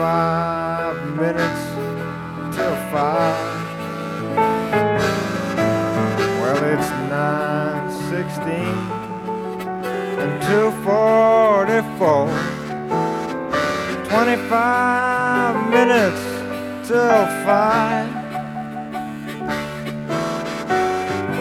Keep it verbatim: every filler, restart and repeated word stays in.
twenty-five minutes till five. Well, it's nine sixteen and two forty-four. Twenty-five minutes till five.